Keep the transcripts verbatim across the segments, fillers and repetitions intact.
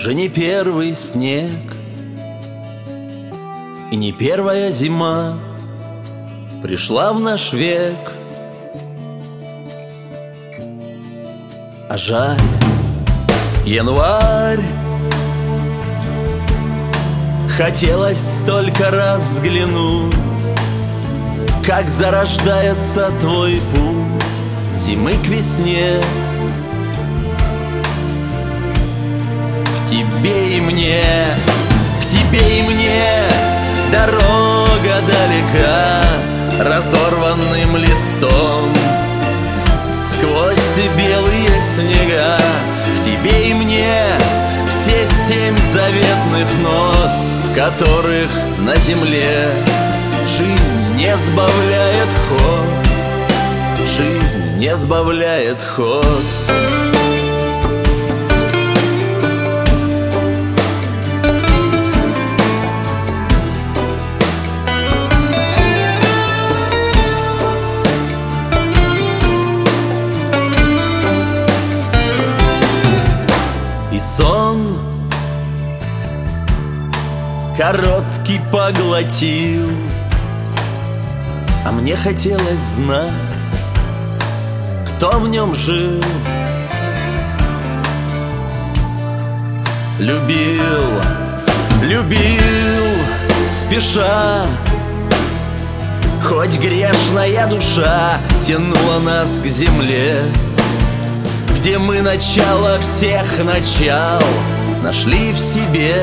Уже не первый снег и не первая зима пришла в наш век. А жаль, январь, хотелось только раз взглянуть, как зарождается твой путь зимы к весне. К тебе и мне, к тебе и мне дорога далека, разорванным листом сквозь белые снега. В тебе и мне все семь заветных нот, в которых на земле жизнь не сбавляет ход, жизнь не сбавляет ход. И сон короткий поглотил, а мне хотелось знать, кто в нем жил. Любил, любил, спеша, хоть грешная душа тянула нас к земле, где мы начало всех начал нашли в себе.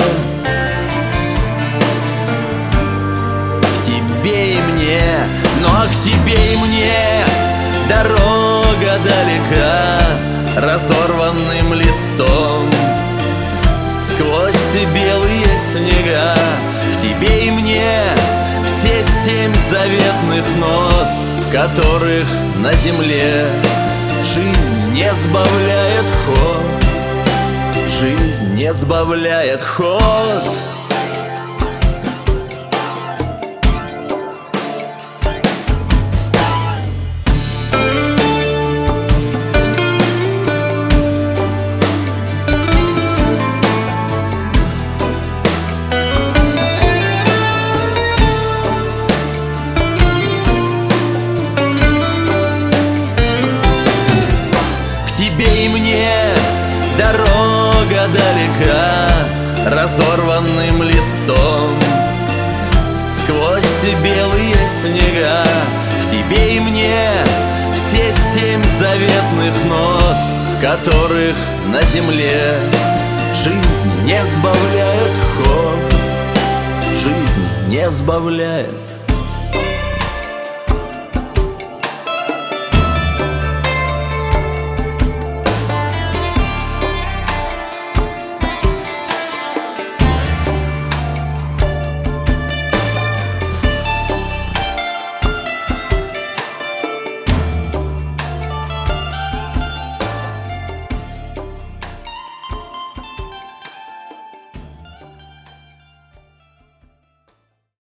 В тебе и мне, но к тебе и мне дорога далека, разорванным листом сквозь белые снега. В тебе и мне все семь заветных нот, в которых на земле жизнь не сбавляет ход, жизнь не сбавляет ход. Тебе и мне дорога далека, разорванным листом сквозь белые снега. В тебе и мне все семь заветных нот, в которых на земле жизнь не сбавляет ход, жизнь не сбавляет